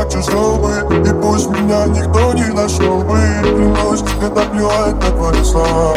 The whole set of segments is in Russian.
так чужой бы, и пусть меня никто не нашел бы. Клянусь, мне так плевать на твои слова.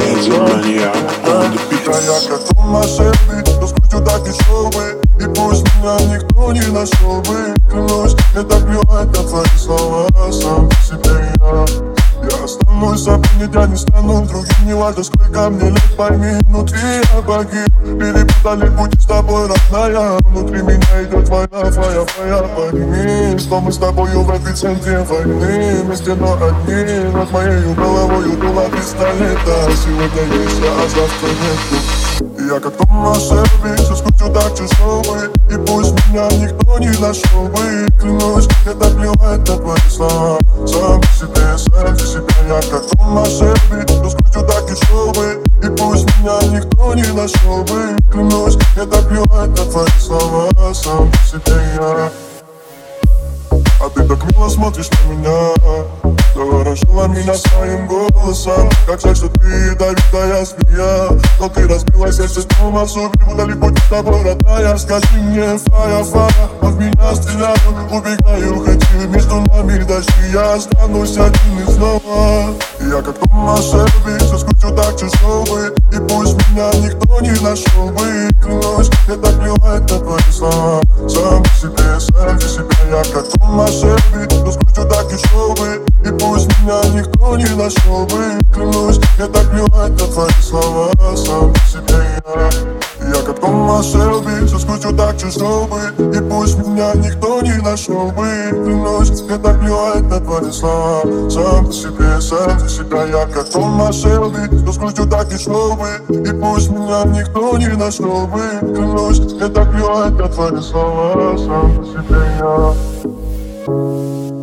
Я как сумасшедший, то скрутил так и шел бы, и пусть меня никто не нашел бы. Клянусь, мне так плевать на твои слова. Сам по себе я останусь собой, я не стану другим. Не важно, сколько мне лет, пойми, внутри я погиб. Перепутали пути с тобой, родная. Внутри меня идет война, твоя, пойми, что мы с тобою в эпицентре войны. Вместе, но одни, над моей головой дуло пистолета. Сегодня есть я, а завтра нету. Я как сумасшедший, все скучу так чужой бы, и пусть меня никто не нашел бы. Клянусь, мне так плевать на твои слова. Сам по себе, я как сумасшедший, все скучу так чужой бы, и пусть меня никто не нашел бы. Клянусь, мне так плевать на твои слова. Сам по себе я. А ты так мило смотришь на меня, заворожила меня своим голосом. Как жаль, что ты ядовитая змея, но ты разбила сердце снова. Все перепутали пути с тобой, родная. Скажи мне, фая, он в меня стреляет. Убегаю, хочу между нами дожди. Я останусь один и снова. Я как сумасшедший, все скучу так чужой бы, и пусть меня никто не нашел бы. Клянусь, мне так плевать на твои слова. Сам по себе, я как сумасшедший, все скучу так чужой бы, и пусть меня никто не нашел бы. Клянусь, мне так плевать на твои слова. Сам по себе я как сумасшедший, все скучу так чужой бы, и пусть меня никто не нашел бы. Клянусь, мне так плевать на твои слова. Сам по себе, я как сумасшедший, все скучу так чужой бы, и пусть меня никто не нашел бы. Клянусь, мне так плевать на твои слова. Сам по себе я.